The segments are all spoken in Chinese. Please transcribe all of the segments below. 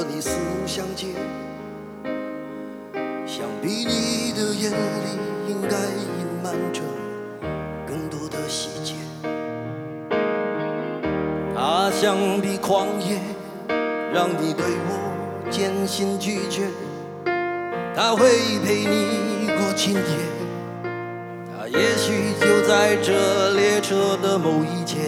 你四目相接，想必你的眼里应该隐瞒着更多的细节。它像笔狂野，让你对我渐行拒绝。它会陪你过今夜，它也许就在这列车的某一节。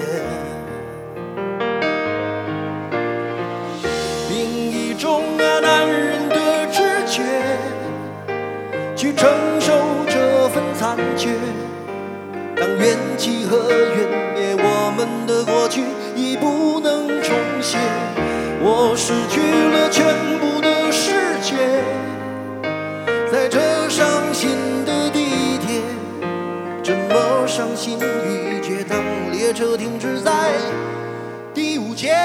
凭一种男人的直觉去承受这份残缺，当缘起和缘灭，我们的过去已不能重写。我失去了全部的世界，在这伤心的地铁，这么伤心欲绝，当列车停止在第5节。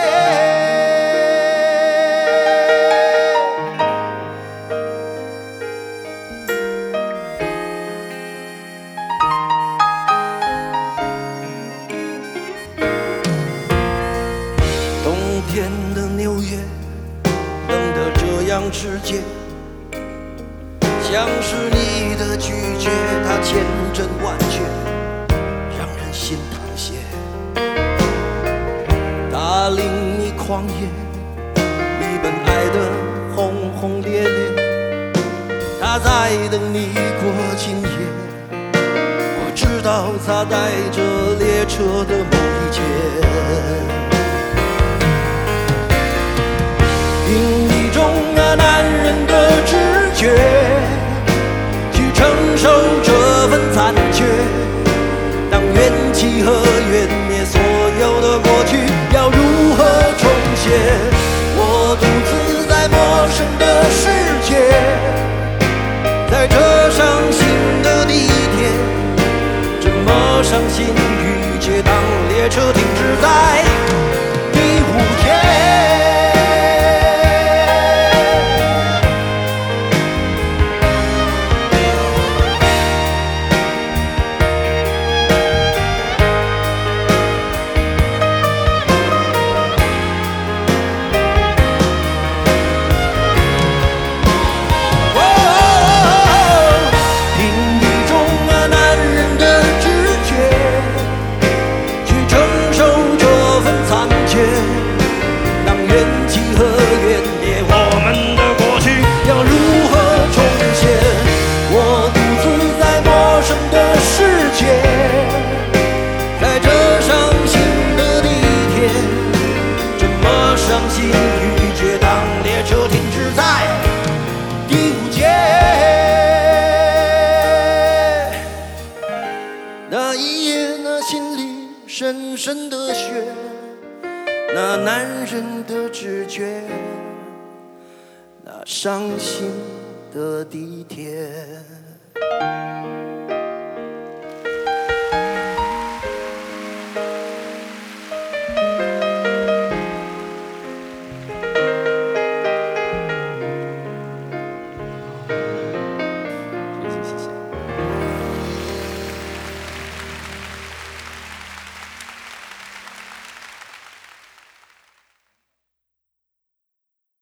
冬天的纽约冷得这样直接，像是你的拒绝，它千真万确，让人心淌血。它令你狂野，你本爱的轰轰烈烈，它在等你过今夜。我知道它带着列车的某一节，凭一种男人的直觉去承受这份残缺，当缘起和缘灭，所有的过去要如何重写？我独自在陌生的世界，在这伤心的地铁，这么伤心欲绝，当列车停止在第5节。那一夜，那心里深深的雪，那男人的直觉，那伤心的地铁。